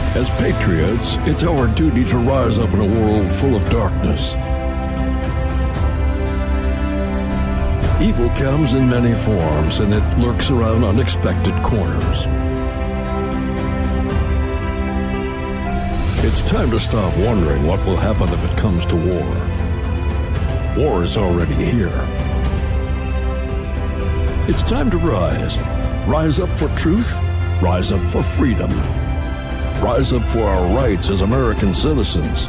As patriots, it's our duty to rise up in a world full of darkness. Evil comes in many forms, and it lurks around unexpected corners. It's time to stop wondering what will happen if it comes to war. War is already here. It's time to rise. Rise up for truth. Rise up for freedom. Rise up for our rights as American citizens.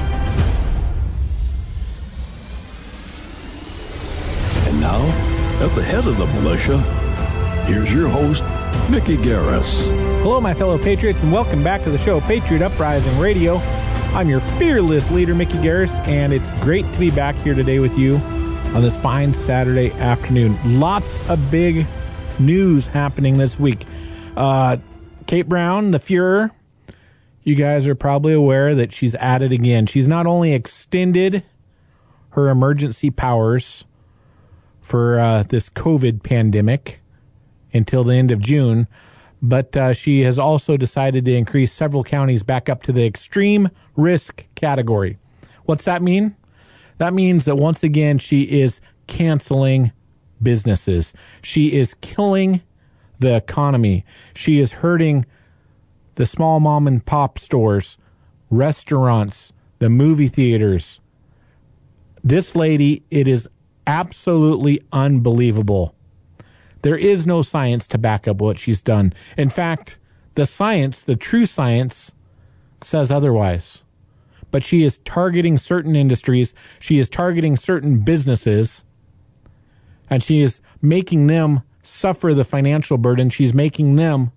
And now, at the head of the militia, here's your host, Mickey Garris. Hello, my fellow patriots, and welcome back to the show, Patriot Uprising Radio. I'm your fearless leader, Mickey Garris, and it's great to be back here today with you on this fine Saturday afternoon. Lots of big news happening this week. Kate Brown, the Fuhrer, you guys are probably aware that she's at it again. She's not only extended her emergency powers for this COVID pandemic until the end of June, but she has also decided to increase several counties back up to the extreme risk category. What's that mean? That means that once again, she is canceling businesses. She is killing the economy. She is hurting the small mom and pop stores, restaurants, the movie theaters. This lady, it is absolutely unbelievable. There is no science to back up what she's done. In fact, the science, the true science, says otherwise. But she is targeting certain industries. She is targeting certain businesses. And she is making them suffer the financial burden. She's making them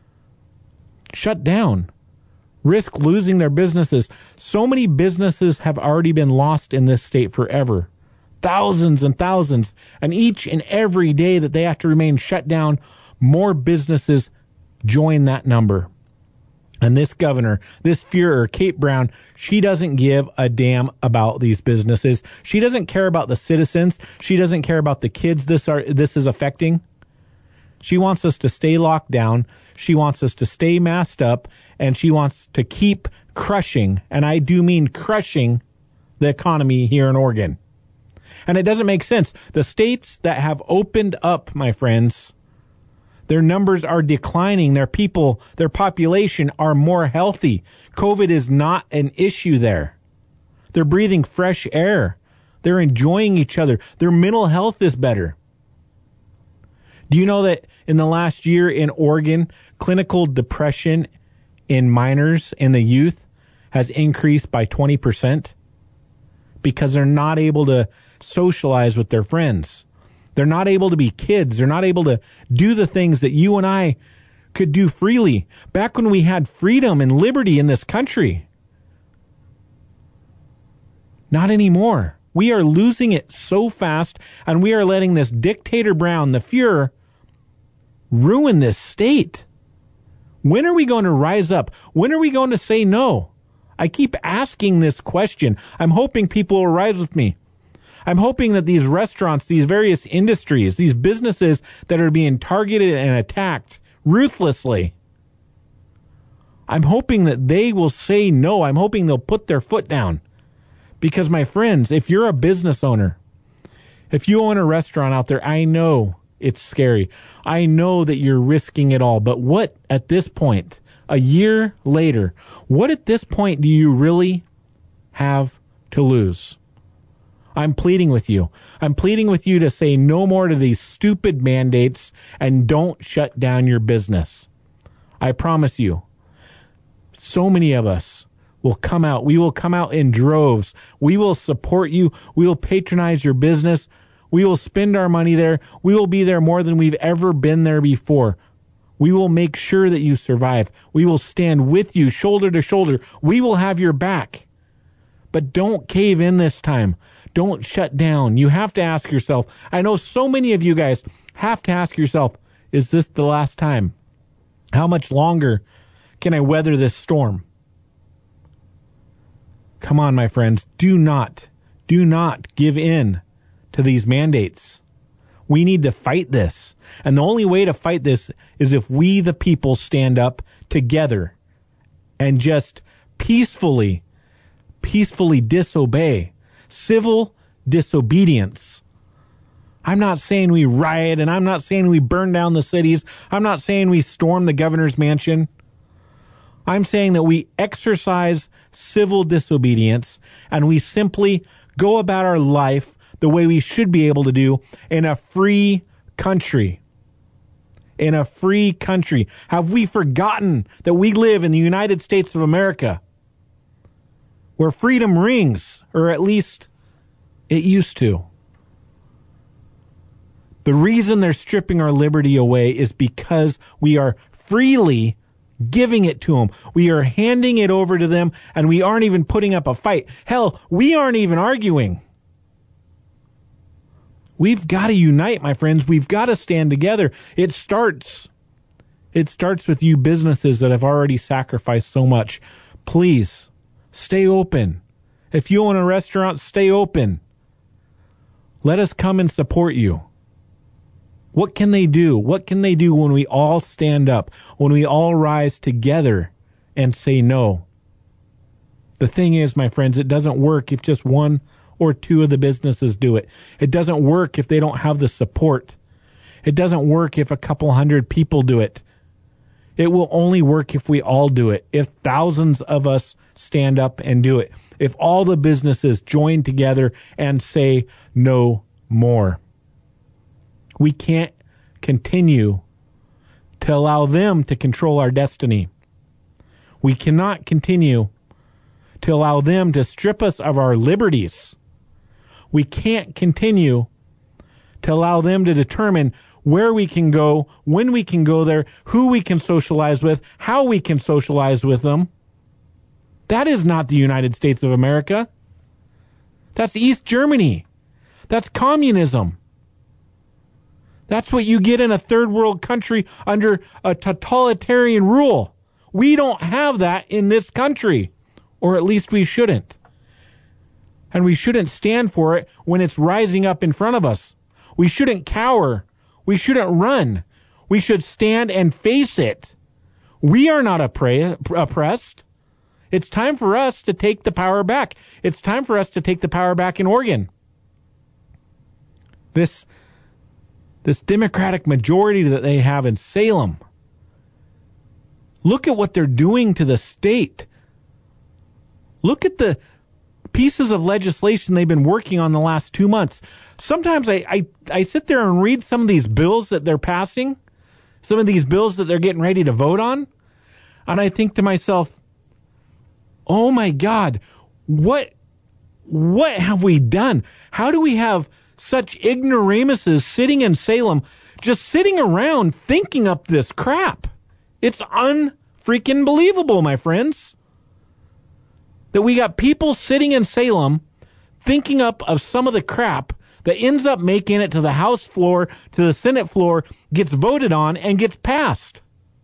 shut down, risk losing their businesses. So many businesses have already been lost in this state forever. Thousands and thousands. And each and every day that they have to remain shut down, more businesses join that number. And this governor, this Fuhrer, Kate Brown, she doesn't give a damn about these businesses. She doesn't care about the citizens. She doesn't care about the kids this is affecting. She wants us to stay locked down. She wants us to stay masked up. And she wants to keep crushing, and I do mean crushing, the economy here in Oregon. And it doesn't make sense. The states that have opened up, my friends, their numbers are declining. Their people, their population are more healthy. COVID is not an issue there. They're breathing fresh air. They're enjoying each other. Their mental health is better. Do you know that in the last year in Oregon, clinical depression in minors and the youth has increased by 20%? Because they're not able to socialize with their friends. They're not able to be kids. They're not able to do the things that you and I could do freely back when we had freedom and liberty in this country. Not anymore. We are losing it so fast, and we are letting this dictator Brown, the Fuhrer, ruin this state. When are we going to rise up? When are we going to say no? I keep asking this question. I'm hoping people will rise with me. I'm hoping that these restaurants, these various industries, these businesses that are being targeted and attacked ruthlessly, I'm hoping that they will say no. I'm hoping they'll put their foot down. Because, my friends, if you're a business owner, if you own a restaurant out there, I know it's scary. I know that you're risking it all. But what at this point, a year later, what at this point do you really have to lose? I'm pleading with you. I'm pleading with you to say no more to these stupid mandates and don't shut down your business. I promise you, so many of us will come out. We will come out in droves. We will support you. We will patronize your business. We will spend our money there. We will be there more than we've ever been there before. We will make sure that you survive. We will stand with you shoulder to shoulder. We will have your back. But don't cave in this time. Don't shut down. You have to ask yourself, I know so many of you guys have to ask yourself, is this the last time? How much longer can I weather this storm? Come on, my friends. Do not give in to these mandates. We need to fight this. And the only way to fight this is if we, the people, stand up together and just peacefully disobey. Civil disobedience. I'm not saying we riot, and I'm not saying we burn down the cities. I'm not saying we storm the governor's mansion. I'm saying that we exercise civil disobedience, and we simply go about our life the way we should be able to do in a free country. In a free country. Have we forgotten that we live in the United States of America, where freedom rings, or at least it used to? The reason they're stripping our liberty away is because we are freely giving it to them. We are handing it over to them, and we aren't even putting up a fight. Hell, we aren't even arguing. We've got to unite, my friends. We've got to stand together. It starts with you businesses that have already sacrificed so much. Please, stay open. If you own a restaurant, stay open. Let us come and support you. What can they do? What can they do when we all stand up, when we all rise together and say no? The thing is, my friends, it doesn't work if just one or two of the businesses do it. It doesn't work if they don't have the support. It doesn't work if a couple hundred people do it. It will only work if we all do it, if thousands of us stand up and do it, if all the businesses join together and say no more. We can't continue to allow them to control our destiny. We cannot continue to allow them to strip us of our liberties. We can't continue to allow them to determine where we can go, when we can go there, who we can socialize with, how we can socialize with them. That is not the United States of America. That's East Germany. That's communism. That's what you get in a third world country under a totalitarian rule. We don't have that in this country, or at least we shouldn't. And we shouldn't stand for it when it's rising up in front of us. We shouldn't cower. We shouldn't run. We should stand and face it. We are not oppressed. It's time for us to take the power back. It's time for us to take the power back in Oregon. This Democratic majority that they have in Salem. Look at what they're doing to the state. Look at the pieces of legislation they've been working on the last 2 months. Sometimes I sit there and read some of these bills that they're passing, some of these bills that they're getting ready to vote on, and I think to myself, oh my God, what have we done? How do we have such ignoramuses sitting in Salem, just sitting around thinking up this crap? It's unfreaking believable, my friends, that we got people sitting in Salem thinking up of some of the crap that ends up making it to the House floor, to the Senate floor, gets voted on, and gets passed.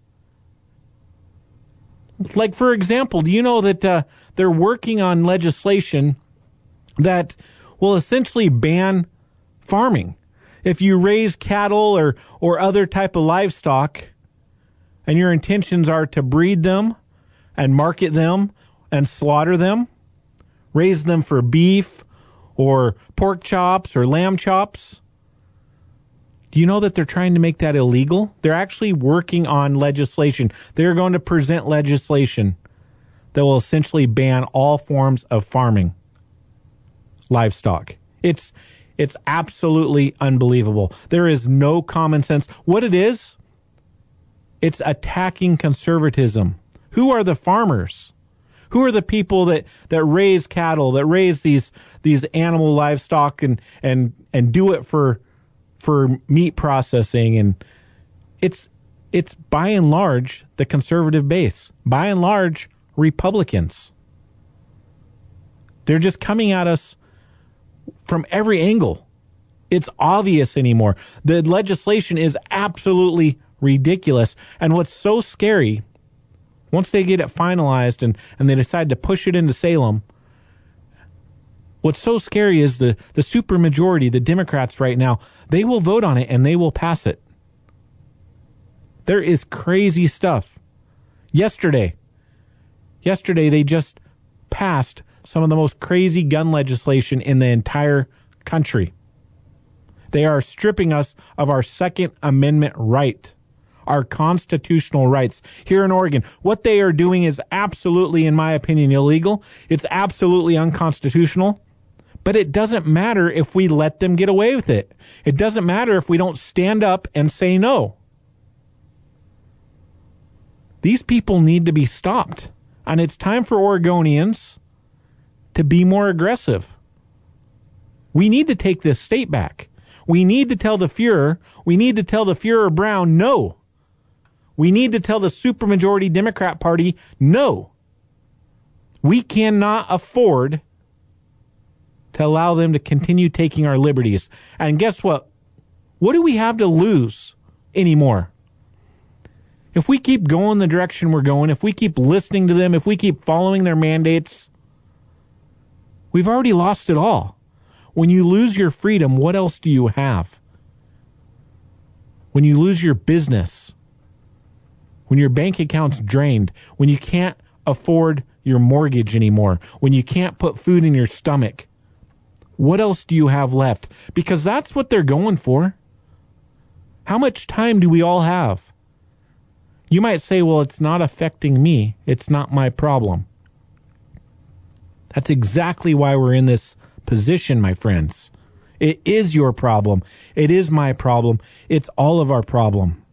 Like, for example, do you know that they're working on legislation that will essentially ban farming? If you raise cattle or other type of livestock, and your intentions are to breed them and market them and slaughter them, raise them for beef or pork chops or lamb chops, do you know that they're trying to make that illegal? They're actually working on legislation. They're going to present legislation that will essentially ban all forms of farming livestock. It's absolutely unbelievable. There is no common sense. What it is, it's attacking conservatism. Who are the farmers? Who are the people that raise cattle, that raise these animal livestock and do it for meat processing? And it's by and large the conservative base. By and large, Republicans. They're just coming at us from every angle. It's obvious anymore. The legislation is absolutely ridiculous. And what's so scary, once they get it finalized and they decide to push it into Salem, what's so scary is the supermajority, the Democrats right now, they will vote on it and they will pass it. There is crazy stuff. Yesterday, Yesterday, they just passed some of the most crazy gun legislation in the entire country. They are stripping us of our Second Amendment right, our constitutional rights here in Oregon. What they are doing is absolutely, in my opinion, illegal. It's absolutely unconstitutional. But it doesn't matter if we let them get away with it. It doesn't matter if we don't stand up and say no. These people need to be stopped. And it's time for Oregonians to be more aggressive. We need to take this state back. We need to tell the Fuhrer, Fuhrer Brown, no. We need to tell the supermajority Democrat Party, no. We cannot afford to allow them to continue taking our liberties. And guess what? What do we have to lose anymore? If we keep going the direction we're going, if we keep listening to them, if we keep following their mandates, we've already lost it all. When you lose your freedom, what else do you have? When you lose your business, when your bank account's drained, when you can't afford your mortgage anymore, when you can't put food in your stomach, what else do you have left? Because that's what they're going for. How much time do we all have? You might say, well, it's not affecting me. It's not my problem. That's exactly why we're in this position, my friends. It is your problem. It is my problem. It's all of our problem.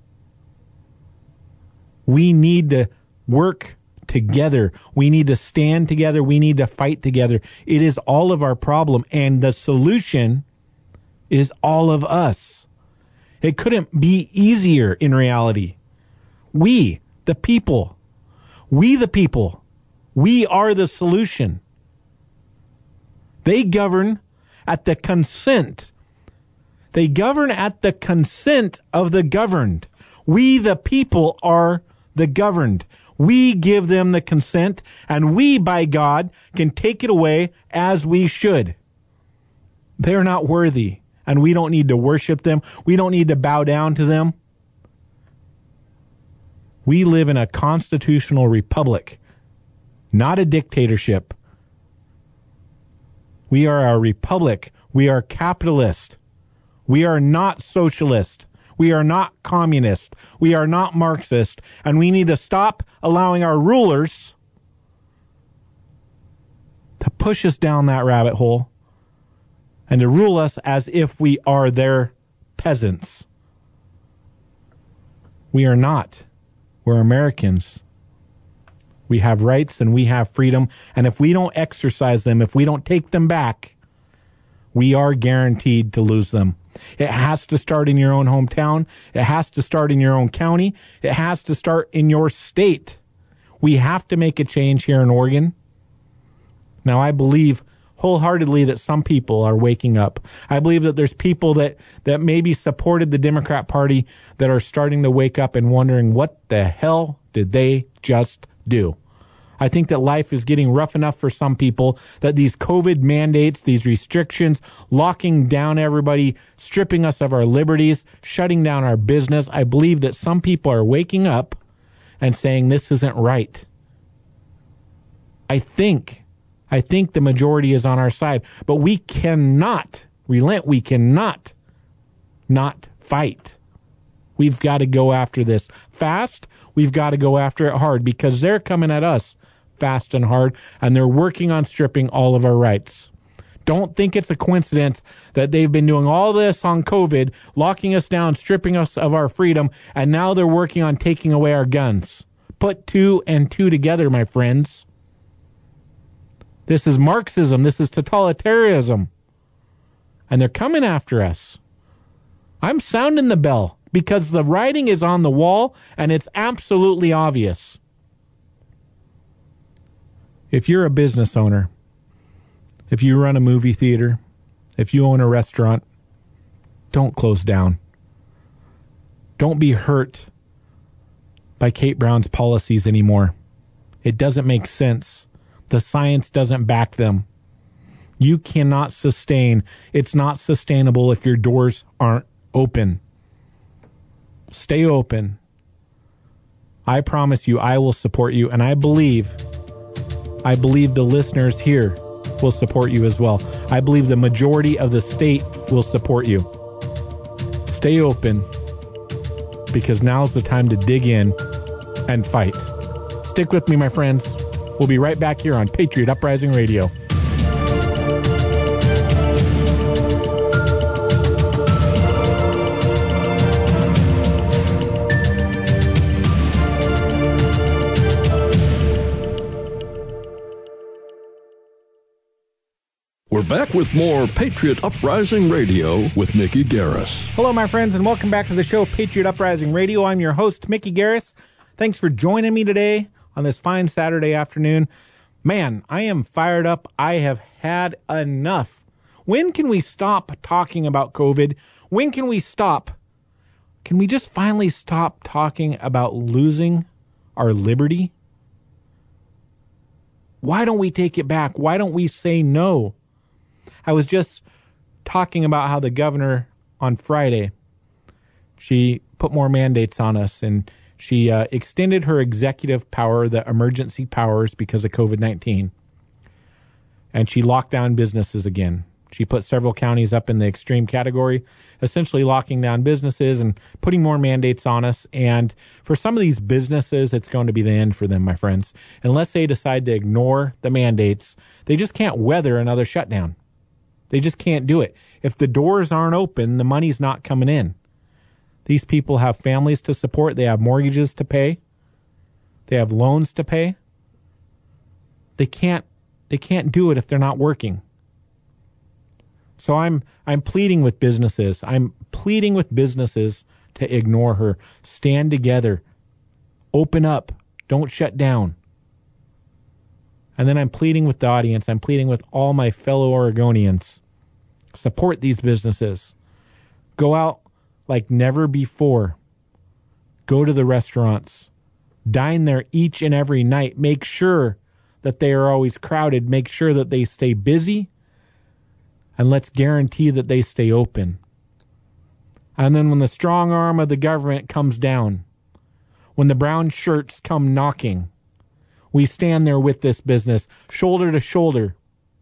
We need to work together. We need to stand together. We need to fight together. It is all of our problem. And the solution is all of us. It couldn't be easier in reality. We, the people, we are the solution. They govern at the consent. They govern at the consent of the governed. We, the people, are the governed. We give them the consent, and we, by God, can take it away as we should. They're not worthy, and we don't need to worship them. We don't need to bow down to them. We live in a constitutional republic, not a dictatorship. We are a republic. We are capitalist. We are not socialist. We are not communist. We are not Marxist. And we need to stop allowing our rulers to push us down that rabbit hole and to rule us as if we are their peasants. We are not. We're Americans. We have rights and we have freedom. And if we don't exercise them, if we don't take them back, we are guaranteed to lose them. It has to start in your own hometown. It has to start in your own county. It has to start in your state. We have to make a change here in Oregon. Now, I believe wholeheartedly that some people are waking up. I believe that there's people that maybe supported the Democrat Party that are starting to wake up and wondering, what the hell did they just do? I think that life is getting rough enough for some people that these COVID mandates, these restrictions, locking down everybody, stripping us of our liberties, shutting down our business. I believe that some people are waking up and saying this isn't right. I think the majority is on our side, but we cannot relent. We cannot not fight. We've got to go after this fast. We've got to go after it hard because they're coming at us fast and hard, and they're working on stripping all of our rights. Don't think it's a coincidence that they've been doing all this on COVID, locking us down, stripping us of our freedom, and now they're working on taking away our guns. Put two and two together, my friends. This is Marxism. This is totalitarianism. And they're coming after us. I'm sounding the bell because the writing is on the wall and it's absolutely obvious. If you're a business owner, if you run a movie theater, if you own a restaurant, don't close down. Don't be hurt by Kate Brown's policies anymore. It doesn't make sense. The science doesn't back them. You cannot sustain. It's not sustainable if your doors aren't open. Stay open. I promise you, I will support you, and I believe the listeners here will support you as well. I believe the majority of the state will support you. Stay open, because now's the time to dig in and fight. Stick with me, my friends. We'll be right back here on Patriot Uprising Radio. We're back with more Patriot Uprising Radio with Mickey Garris. Hello, my friends, and welcome back to the show, Patriot Uprising Radio. I'm your host, Mickey Garris. Thanks for joining me today on this fine Saturday afternoon. Man, I am fired up. I have had enough. When can we stop talking about COVID? When can we stop? Can we just finally stop talking about losing our liberty? Why don't we take it back? Why don't we say no? I was just talking about how the governor on Friday, she put more mandates on us, and she extended her executive power, the emergency powers, because of COVID-19. And she locked down businesses again. She put several counties up in the extreme category, essentially locking down businesses and putting more mandates on us. And for some of these businesses, it's going to be the end for them, my friends. Unless they decide to ignore the mandates, they just can't weather another shutdown. They just can't do it. If the doors aren't open, the money's not coming in. These people have families to support. They have mortgages to pay. They have loans to pay. They can't do it if they're not working. So I'm pleading with businesses. I'm pleading with businesses to ignore her. Stand together. Open up. Don't shut down. And then I'm pleading with the audience. I'm pleading with all my fellow Oregonians. Support these businesses. Go out like never before. Go to the restaurants. Dine there each and every night. Make sure that they are always crowded. Make sure that they stay busy. And let's guarantee that they stay open. And then when the strong arm of the government comes down, when the brown shirts come knocking, we stand there with this business, shoulder to shoulder,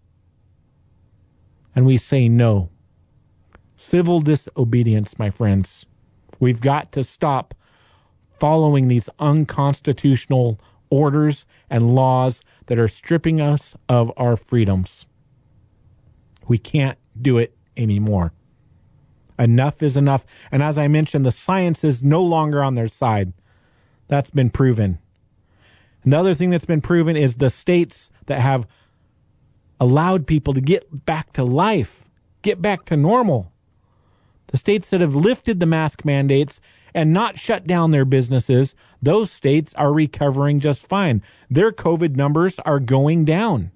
and we say no. Civil disobedience, my friends. We've got to stop following these unconstitutional orders and laws that are stripping us of our freedoms. We can't do it anymore. Enough is enough. And as I mentioned, the science is no longer on their side. That's been proven. And the other thing that's been proven is the states that have allowed people to get back to life, get back to normal. The states that have lifted the mask mandates and not shut down their businesses, those states are recovering just fine. Their COVID numbers are going down.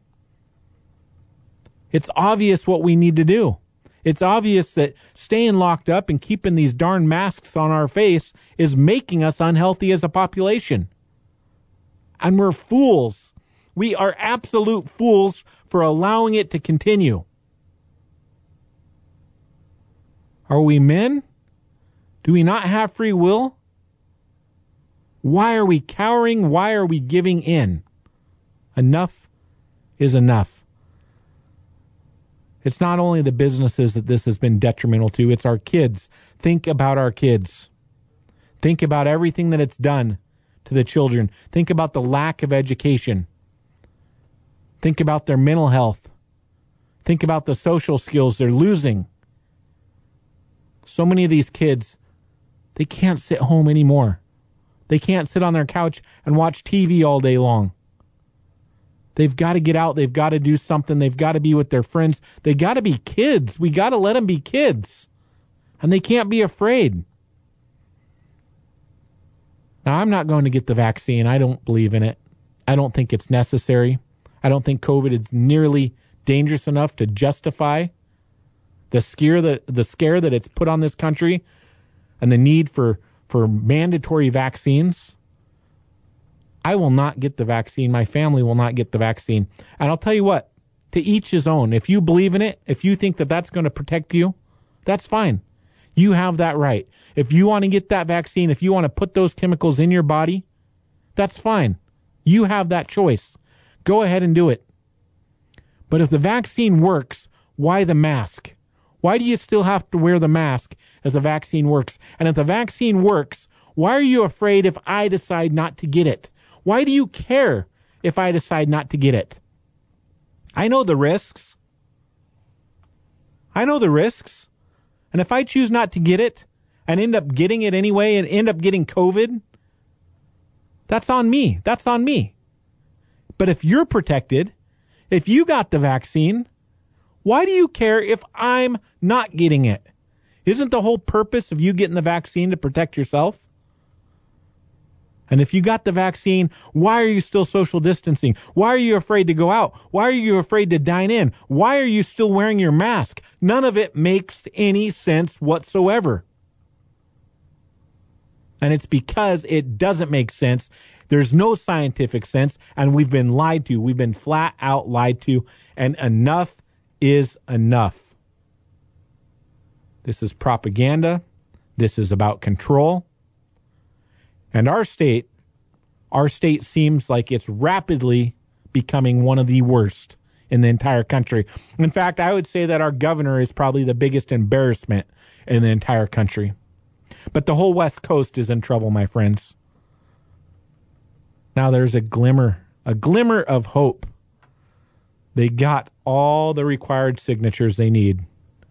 It's obvious what we need to do. It's obvious that staying locked up and keeping these darn masks on our face is making us unhealthy as a population. And we're fools. We are absolute fools for allowing it to continue. Are we men? Do we not have free will? Why are we cowering? Why are we giving in? Enough is enough. It's not only the businesses that this has been detrimental to, it's our kids. Think about our kids. Think about everything that it's done to the children. Think about the lack of education. Think about their mental health. Think about the social skills they're losing. So many of these kids, they can't sit home anymore. They can't sit on their couch and watch TV all day long. They've got to get out. They've got to do something. They've got to be with their friends. They got to be kids. We got to let them be kids. And they can't be afraid. Now, I'm not going to get the vaccine. I don't believe in it. I don't think it's necessary. I don't think COVID is nearly dangerous enough to justify the scare that it's put on this country and the need for mandatory vaccines. I will not get the vaccine. My family will not get the vaccine. And I'll tell you what, to each his own. If you believe in it, if you think that that's going to protect you, that's fine. You have that right. If you want to get that vaccine, if you want to put those chemicals in your body, That's fine. You have that choice. Go ahead and do it. But if the vaccine works, why the mask? Why do you still have to wear the mask if the vaccine works? And if the vaccine works, why are you afraid if I decide not to get it? Why do you care if I decide not to get it? I know the risks. And if I choose not to get it and end up getting it anyway and end up getting COVID, that's on me. But if you're protected, if you got the vaccine, why do you care if I'm not getting it? Isn't the whole purpose of you getting the vaccine to protect yourself? And if you got the vaccine, why are you still social distancing? Why are you afraid to go out? Why are you afraid to dine in? Why are you still wearing your mask? None of it makes any sense whatsoever. And it's because it doesn't make sense. There's no scientific sense, and we've been lied to. We've been flat out lied to, and enough is enough. This is propaganda. This is about control. And our state seems like it's rapidly becoming one of the worst in the entire country. In fact, I would say that our governor is probably the biggest embarrassment in the entire country. But the whole West Coast is in trouble, my friends. Now there's a glimmer of hope. They got all the required signatures they need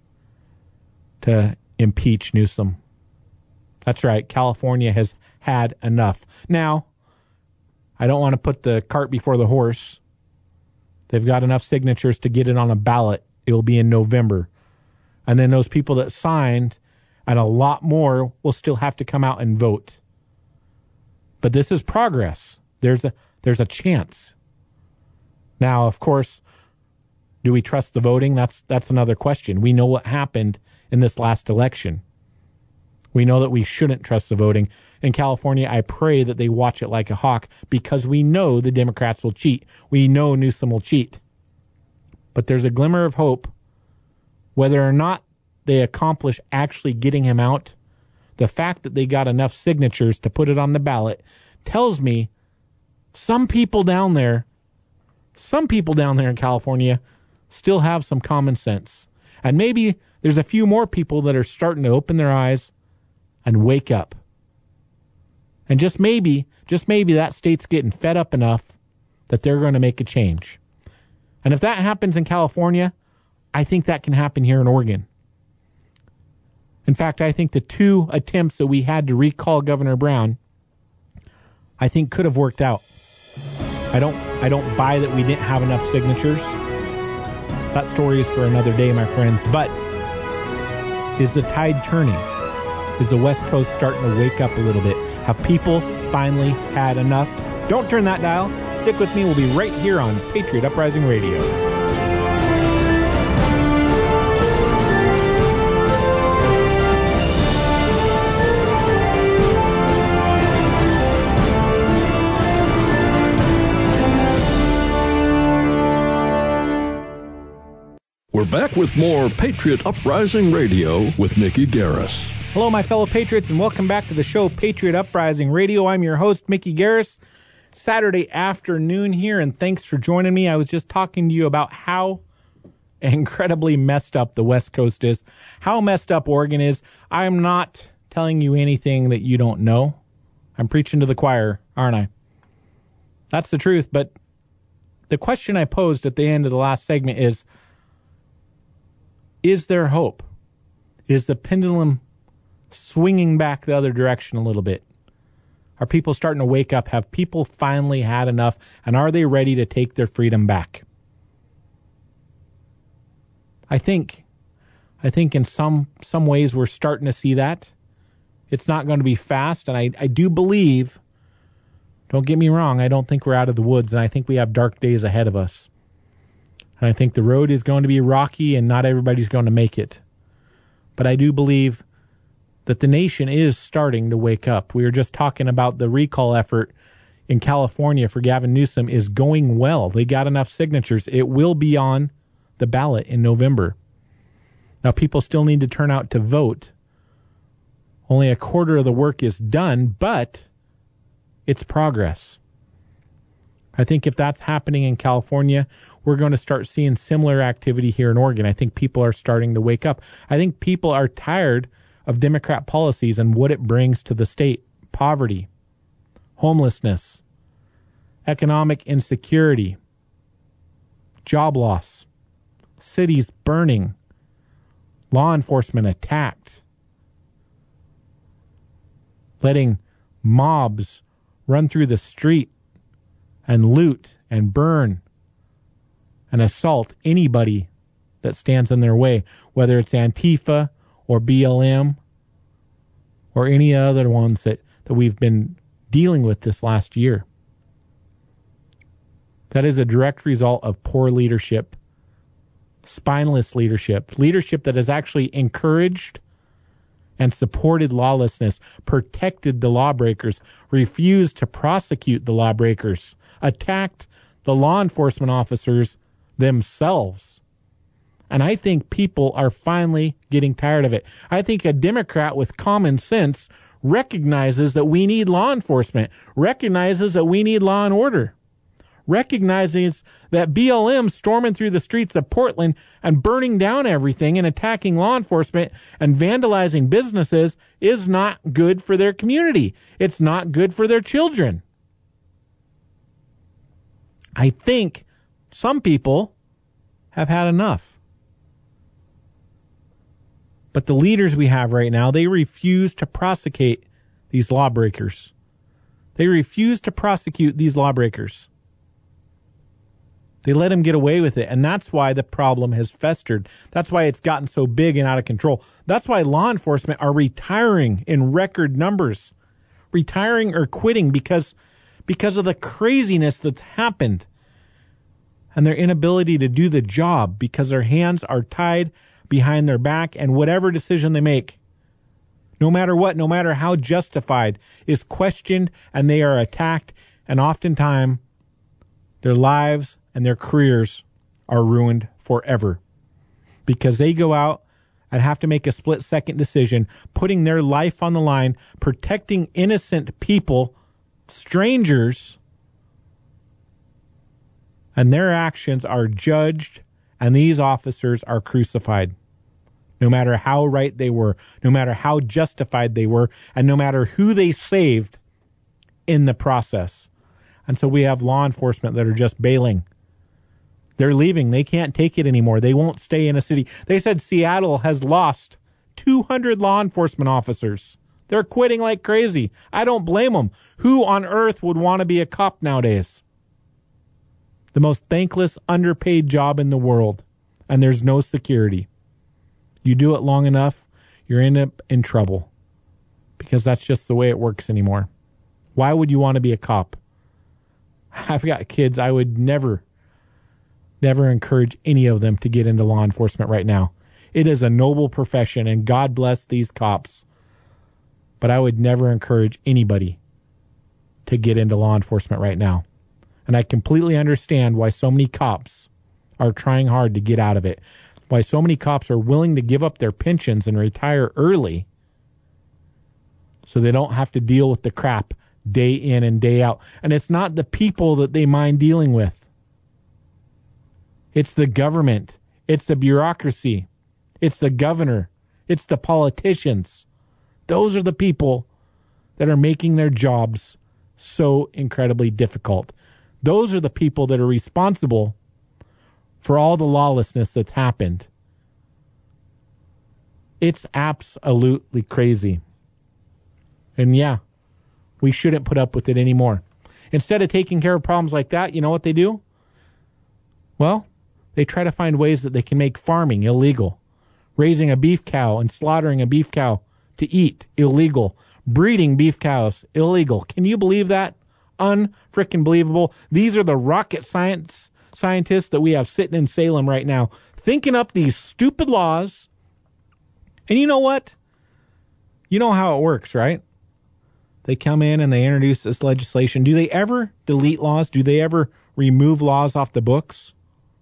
to impeach Newsom. That's right. California has had enough. Now, I don't want to put the cart before the horse. They've got enough signatures to get it on a ballot. It will be in November. And then those people that signed, and a lot more, will still have to come out and vote. But this is progress. There's a chance. Now, of course, do we trust the voting? That's another question. We know what happened in this last election. We know that we shouldn't trust the voting. In California, I pray that they watch it like a hawk because we know the Democrats will cheat. We know Newsom will cheat. But there's a glimmer of hope. Whether or not they accomplish actually getting him out, the fact that they got enough signatures to put it on the ballot tells me some people down there in California still have some common sense. And maybe there's a few more people that are starting to open their eyes and wake up. And just maybe that state's getting fed up enough that they're going to make a change. And if that happens in California, I think that can happen here in Oregon. In fact, I think the 2 attempts that we had to recall Governor Brown, I think could have worked out. I don't buy that we didn't have enough signatures. That story is for another day, my friends. But is the tide turning? Is the West Coast starting to wake up a little bit? Have people finally had enough? Don't turn that dial. Stick with me. We'll be right here on Patriot Uprising Radio. We're back with more Patriot Uprising Radio with Mickey Garris. Hello, my fellow patriots, and welcome back to the show, Patriot Uprising Radio. I'm your host, Mickey Garris. Saturday afternoon here, and thanks for joining me. I was just talking to you about how incredibly messed up the West Coast is, how messed up Oregon is. I'm not telling you anything that you don't know. I'm preaching to the choir, aren't I? That's the truth, but the question I posed at the end of the last segment is there hope? Is the pendulum swinging back the other direction a little bit? Are people starting to wake up? Have people finally had enough? And are they ready to take their freedom back? I think in some ways we're starting to see that. It's not going to be fast, and I do believe, don't get me wrong, I don't think we're out of the woods, and I think we have dark days ahead of us. And I think the road is going to be rocky, and not everybody's going to make it. But I do believe that the nation is starting to wake up. We were just talking about the recall effort in California for Gavin Newsom is going well. They got enough signatures. It will be on the ballot in November. Now, people still need to turn out to vote. Only a quarter of the work is done, but it's progress. I think if that's happening in California, we're going to start seeing similar activity here in Oregon. I think people are starting to wake up. I think people are tired of Democrat policies and what it brings to the state. Poverty, homelessness, economic insecurity, job loss, cities burning, law enforcement attacked, letting mobs run through the street and loot and burn and assault anybody that stands in their way, whether it's Antifa or BLM or any other ones that we've been dealing with this last year. That is a direct result of poor leadership, spineless leadership that has actually encouraged and supported lawlessness, protected the lawbreakers, refused to prosecute the lawbreakers, attacked the law enforcement officers themselves. And I think people are finally getting tired of it. I think a Democrat with common sense recognizes that we need law enforcement, recognizes that we need law and order, recognizes that BLM storming through the streets of Portland and burning down everything and attacking law enforcement and vandalizing businesses is not good for their community. It's not good for their children. I think some people have had enough. But the leaders we have right now, they refuse to prosecute these lawbreakers. They refuse to prosecute these lawbreakers. They let them get away with it, and that's why the problem has festered. That's why it's gotten so big and out of control. That's why law enforcement are retiring in record numbers, retiring or quitting because of the craziness that's happened and their inability to do the job because their hands are tied behind their back, and whatever decision they make, no matter what, no matter how justified, is questioned, and they are attacked, and oftentimes their lives and their careers are ruined forever because they go out and have to make a split-second decision, putting their life on the line, protecting innocent people, strangers, and their actions are judged, and these officers are crucified. No matter how right they were, no matter how justified they were, and no matter who they saved in the process. And so we have law enforcement that are just bailing. They're leaving. They can't take it anymore. They won't stay in a city. They said Seattle has lost 200 law enforcement officers. They're quitting like crazy. I don't blame them. Who on earth would want to be a cop nowadays? The most thankless, underpaid job in the world. And there's no security. You do it long enough, you're end up in trouble. Because that's just the way it works anymore. Why would you want to be a cop? I've got kids. I would never encourage any of them to get into law enforcement right now. It is a noble profession, and God bless these cops. But I would never encourage anybody to get into law enforcement right now. And I completely understand why so many cops are trying hard to get out of it. Why so many cops are willing to give up their pensions and retire early so they don't have to deal with the crap day in and day out. And it's not the people that they mind dealing with. It's the government. It's the bureaucracy. It's the governor. It's the politicians. Those are the people that are making their jobs so incredibly difficult. Those are the people that are responsible for all the lawlessness that's happened. It's absolutely crazy. And yeah, we shouldn't put up with it anymore. Instead of taking care of problems like that, you know what they do? Well, they try to find ways that they can make farming illegal. Raising a beef cow and slaughtering a beef cow to eat, illegal. Breeding beef cows, illegal. Can you believe that? Unfrickin' believable. These are the rocket scientists that we have sitting in Salem right now, thinking up these stupid laws. And you know what? You know how it works, right? They come in and they introduce this legislation. Do they ever delete laws? Do they ever remove laws off the books?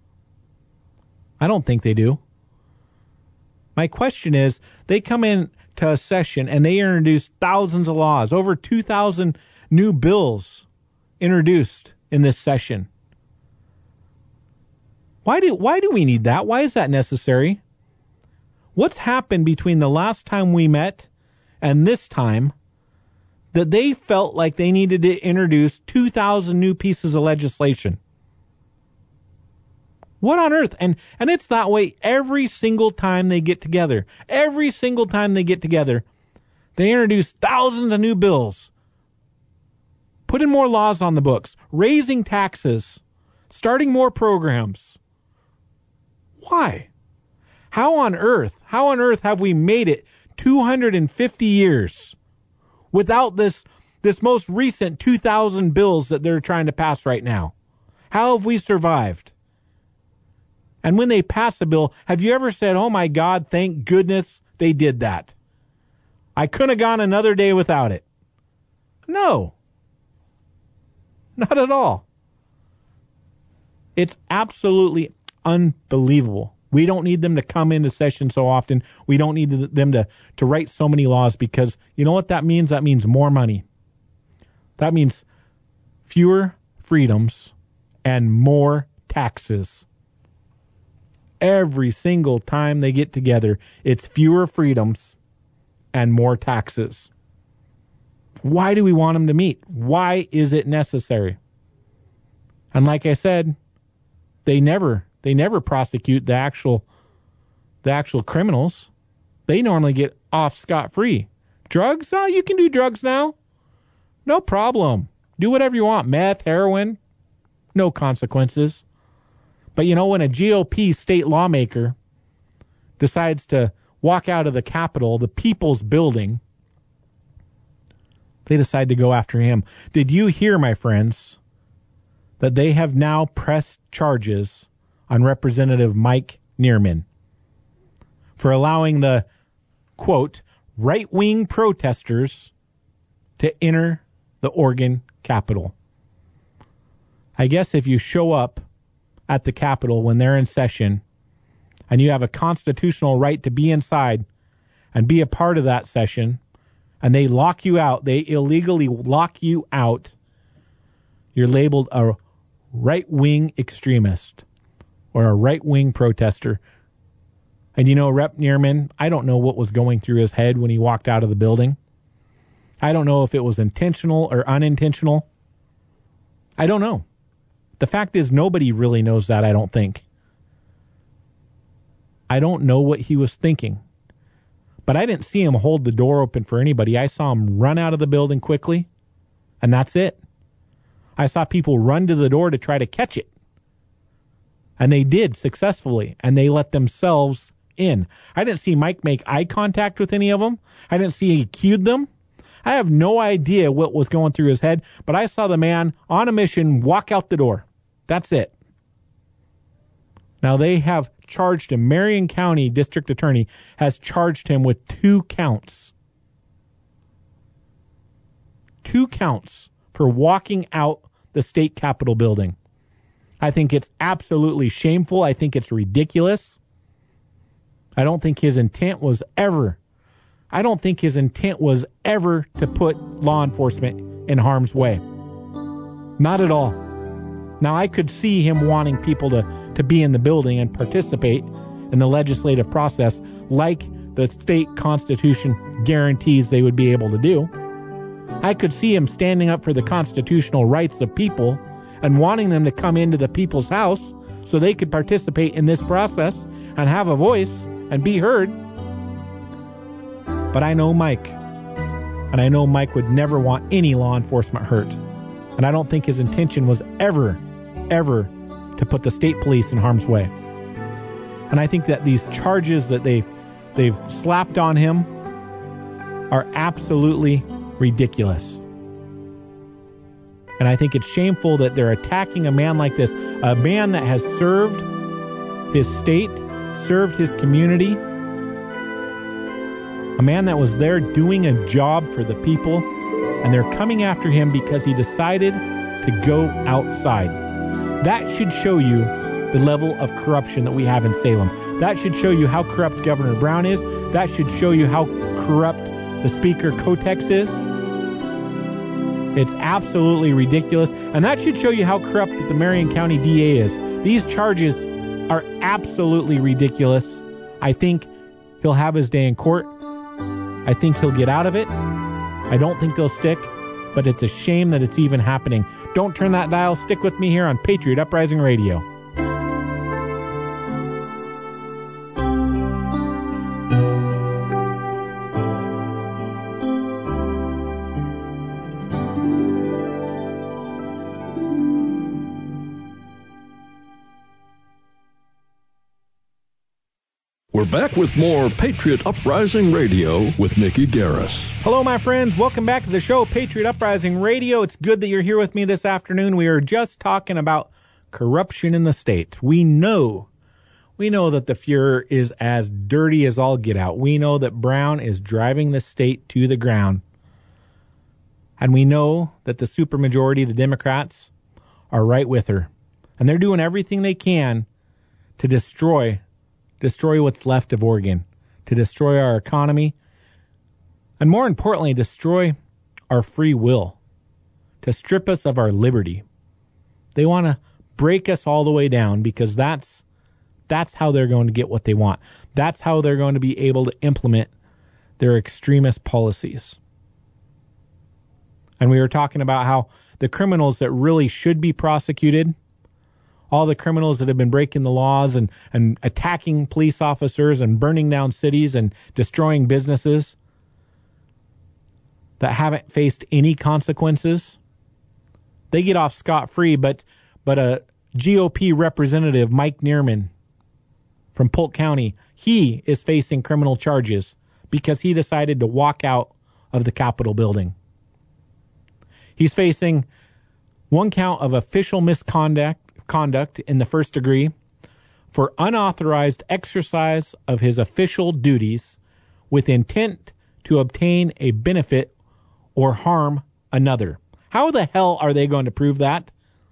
I don't think they do. My question is, they come in to a session and they introduce thousands of laws, over 2,000 new bills introduced in this session. Why do we need that? Why is that necessary? What's happened between the last time we met and this time that they felt like they needed to introduce 2,000 new pieces of legislation? What on earth? And it's that way every single time they get together. Every single time they get together, they introduce thousands of new bills, putting more laws on the books, raising taxes, starting more programs. Why? How on earth have we made it 250 years without this most recent 2,000 bills that they're trying to pass right now? How have we survived? And when they pass a bill, have you ever said, oh my God, thank goodness they did that? I couldn't have gone another day without it. No. Not at all. It's absolutely unbelievable. We don't need them to come into session so often. We don't need them to write so many laws because you know what that means? That means more money. That means fewer freedoms and more taxes. Every single time they get together, it's fewer freedoms and more taxes. Why do we want them to meet? Why is it necessary? And like I said, they never prosecute the actual criminals. They normally get off scot-free. Drugs? Oh, you can do drugs now. No problem. Do whatever you want. Meth, heroin, no consequences. But you know, when a GOP state lawmaker decides to walk out of the Capitol, the People's Building, they decide to go after him. Did you hear, my friends, that they have now pressed charges on Representative Mike Neerman for allowing the, quote, right-wing protesters to enter the Oregon Capitol? I guess if you show up at the Capitol when they're in session and you have a constitutional right to be inside and be a part of that session, and they lock you out, they illegally lock you out, you're labeled a right-wing extremist or a right-wing protester. And you know, Rep. Neerman, I don't know what was going through his head when he walked out of the building. I don't know if it was intentional or unintentional. I don't know. The fact is, nobody really knows that, I don't think. I don't know what he was thinking. But I didn't see him hold the door open for anybody. I saw him run out of the building quickly, and that's it. I saw people run to the door to try to catch it. And they did successfully, and they let themselves in. I didn't see Mike make eye contact with any of them. I didn't see he cued them. I have no idea what was going through his head, but I saw the man on a mission walk out the door. That's it. Now they have charged him. Marion County District Attorney has charged him with 2 counts. 2 counts for walking out the state Capitol building. I think it's absolutely shameful. I think it's ridiculous. I don't think his intent was ever to put law enforcement in harm's way. Not at all. Now, I could see him wanting people to be in the building and participate in the legislative process like the state constitution guarantees they would be able to do. I could see him standing up for the constitutional rights of people and wanting them to come into the people's house so they could participate in this process and have a voice and be heard. But I know Mike, and I know Mike would never want any law enforcement hurt. And I don't think his intention was ever to put the state police in harm's way. And I think that these charges that they've slapped on him are absolutely ridiculous. And I think it's shameful that they're attacking a man like this, a man that has served his state, served his community, a man that was there doing a job for the people, and they're coming after him because he decided to go outside. That should show you the level of corruption that we have in Salem. That should show you how corrupt Governor Brown is. That should show you how corrupt the Speaker Kotex is. It's absolutely ridiculous. And that should show you how corrupt the Marion County DA is. These charges are absolutely ridiculous. I think he'll have his day in court. I think he'll get out of it. I don't think they'll stick, but it's a shame that it's even happening. Don't turn that dial. Stick with me here on Patriot Uprising Radio. We're back with more Patriot Uprising Radio with Mickey Garris. Hello, my friends. Welcome back to the show, Patriot Uprising Radio. It's good that you're here with me this afternoon. We are just talking about corruption in the state. We know that the Fuhrer is as dirty as all get out. We know that Brown is driving the state to the ground. And we know that the supermajority, the Democrats, are right with her. And they're doing everything they can to destroy what's left of Oregon, to destroy our economy, and more importantly, destroy our free will, to strip us of our liberty. They want to break us all the way down because that's how they're going to get what they want. That's how they're going to be able to implement their extremist policies. And we were talking about how the criminals that really should be prosecuted, all the criminals that have been breaking the laws and attacking police officers and burning down cities and destroying businesses that haven't faced any consequences, they get off scot-free. But a GOP representative, Mike Neerman from Polk County, he is facing criminal charges because he decided to walk out of the Capitol building. He's facing one count of official misconduct in the first degree for unauthorized exercise of his official duties with intent to obtain a benefit or harm another. How the hell are they going to prove that?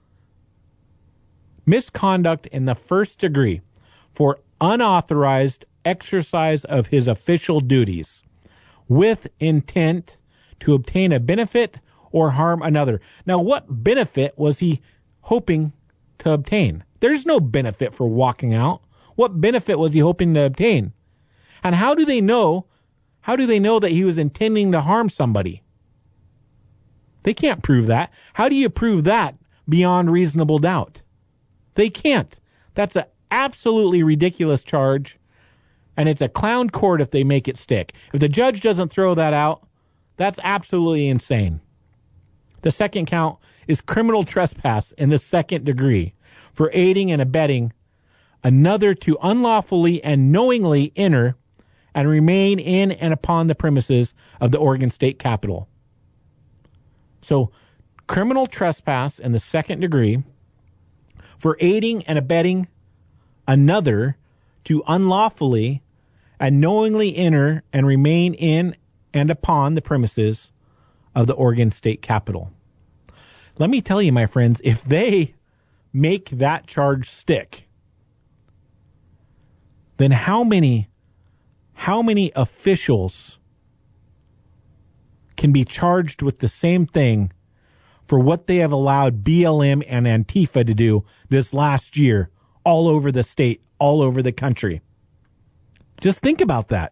Misconduct in the first degree for unauthorized exercise of his official duties with intent to obtain a benefit or harm another. Now, what benefit was he hoping to obtain? There's no benefit for walking out. What benefit was he hoping to obtain? And how do they know that he was intending to harm somebody? They can't prove that. How do you prove that beyond reasonable doubt? They can't. That's an absolutely ridiculous charge, and it's a clown court if they make it stick. If the judge doesn't throw that out, that's absolutely insane. The second count is criminal trespass in the second degree for aiding and abetting another to unlawfully and knowingly enter and remain in and upon the premises of the Oregon State Capitol. So, criminal trespass in the second degree for aiding and abetting another to unlawfully and knowingly enter and remain in and upon the premises of the Oregon State Capitol. Let me tell you, my friends, if they make that charge stick, then how many officials can be charged with the same thing for what they have allowed BLM and Antifa to do this last year all over the state, all over the country? Just think about that.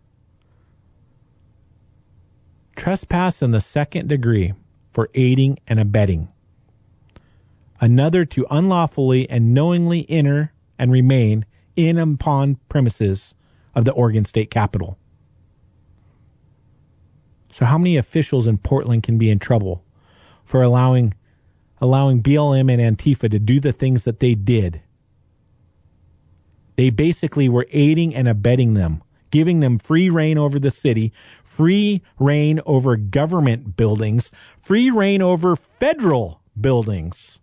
Trespass in the second degree for aiding and abetting another to unlawfully and knowingly enter and remain in and upon premises of the Oregon State Capitol. So how many officials in Portland can be in trouble for allowing BLM and Antifa to do the things that they did? They basically were aiding and abetting them, giving them free reign over the city, free reign over government buildings, free reign over federal buildings.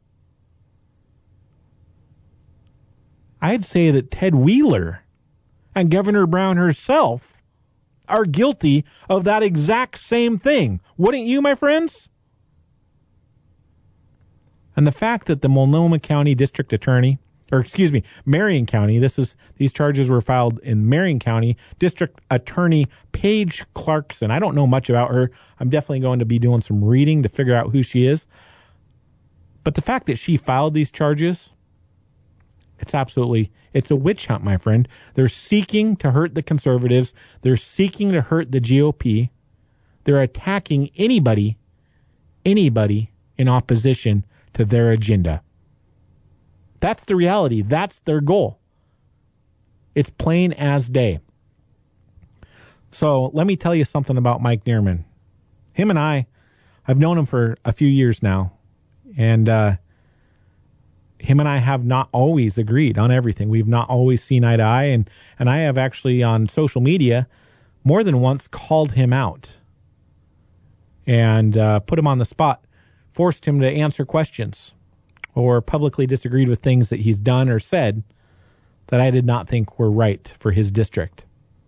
I'd say that Ted Wheeler and Governor Brown herself are guilty of that exact same thing. Wouldn't you, my friends? And the fact that the Multnomah County District Attorney, Marion County. These charges were filed in Marion County. District Attorney Paige Clarkson. I don't know much about her. I'm definitely going to be doing some reading to figure out who she is. But the fact that she filed these charges, it's a witch hunt, my friend. They're seeking to hurt the conservatives. They're seeking to hurt the GOP. They're attacking anybody in opposition to their agenda. That's the reality. That's their goal. It's plain as day. So let me tell you something about Mike Neerman. Him and I've known him for a few years now. And him and I have not always agreed on everything. We've not always seen eye to eye. And I have actually on social media more than once called him out and put him on the spot, forced him to answer questions, or publicly disagreed with things that he's done or said that I did not think were right for his district.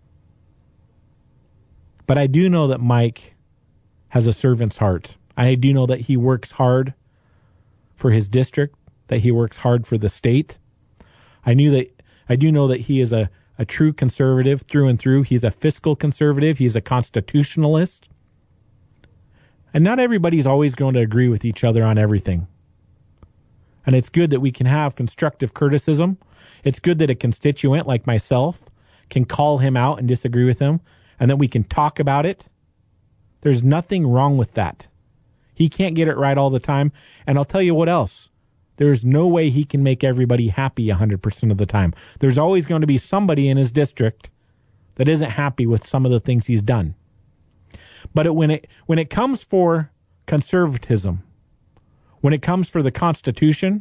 But I do know that Mike has a servant's heart. I do know that he works hard for his district, that he works hard for the state. I do know that he is a true conservative through and through. He's a fiscal conservative. He's a constitutionalist. And not everybody's always going to agree with each other on everything. And it's good that we can have constructive criticism. It's good that a constituent like myself can call him out and disagree with him, and that we can talk about it. There's nothing wrong with that. He can't get it right all the time. And I'll tell you what else. There's no way he can make everybody happy 100% of the time. There's always going to be somebody in his district that isn't happy with some of the things he's done. But when it comes for conservatism, when it comes for the Constitution,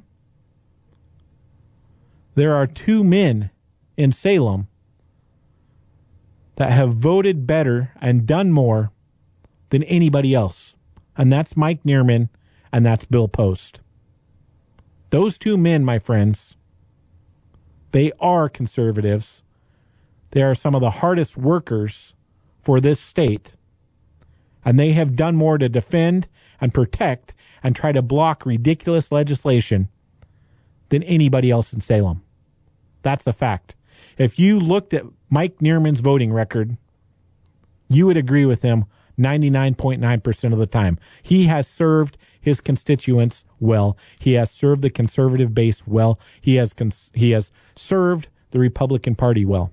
there are two men in Salem that have voted better and done more than anybody else. And that's Mike Neerman and that's Bill Post. Those two men, my friends, they are conservatives. They are some of the hardest workers for this state. And they have done more to defend and protect and try to block ridiculous legislation than anybody else in Salem. That's a fact. If you looked at Mike Neerman's voting record, you would agree with him 99.9% of the time. He has served his constituents well. He has served the conservative base well. He has served the Republican Party well.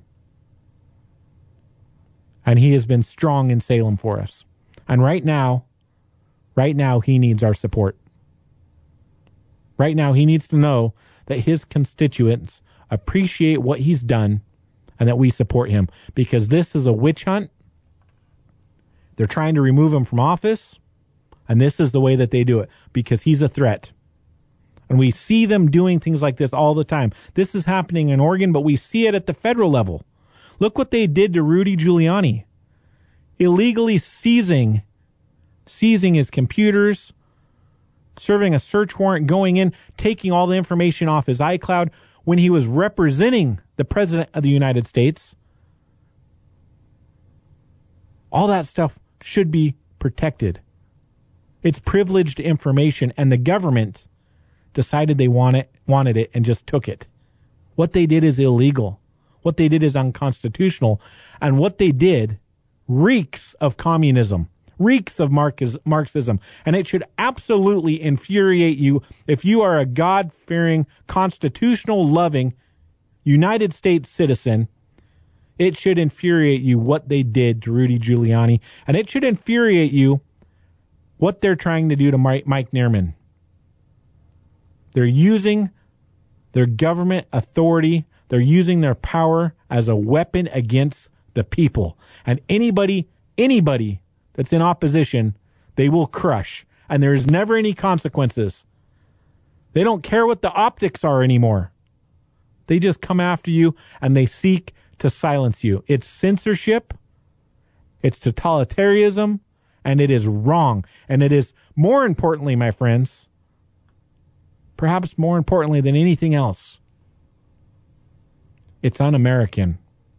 And he has been strong in Salem for us. And right now, he needs our support. Right now, he needs to know that his constituents appreciate what he's done and that we support him. Because this is a witch hunt. They're trying to remove him from office. And this is the way that they do it. Because he's a threat. And we see them doing things like this all the time. This is happening in Oregon, but we see it at the federal level. Look what they did to Rudy Giuliani. Illegally seizing his computers, serving a search warrant, going in, taking all the information off his iCloud when he was representing the President of the United States. All that stuff should be protected. It's privileged information, and the government decided they wanted it and just took it. What they did is illegal. What they did is unconstitutional. And what they did reeks of communism, reeks of Marxism. And it should absolutely infuriate you if you are a God-fearing, constitutional-loving United States citizen. It should infuriate you what they did to Rudy Giuliani. And it should infuriate you what they're trying to do to Mike Neerman. They're using their government authority. They're using their power as a weapon against the people. And anybody that's in opposition, they will crush. And there's never any consequences. They don't care what the optics are anymore. They just come after you and they seek to silence you. It's censorship. It's totalitarianism. And it is wrong. And it is, more importantly, my friends, perhaps more importantly than anything else, it's un-American.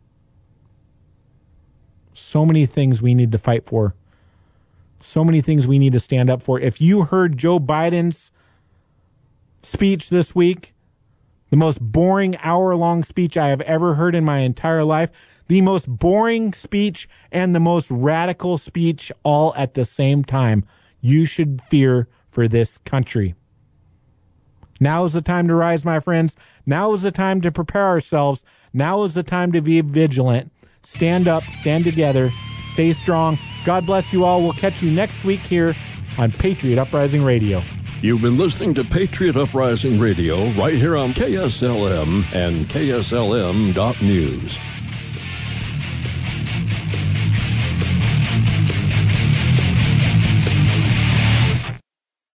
So many things we need to fight for. So many things we need to stand up for. If you heard Joe Biden's speech this week, The most boring hour-long speech I have ever heard in my entire life. The most boring speech and the most radical speech all at the same time. You should fear for this country. Now is the time to rise, my friends. Now is the time to prepare ourselves. Now is the time to be vigilant. Stand up, stand together, stay strong. God bless you all. We'll catch you next week here on Patriot Uprising Radio. You've been listening to Patriot Uprising Radio right here on KSLM and KSLM.News.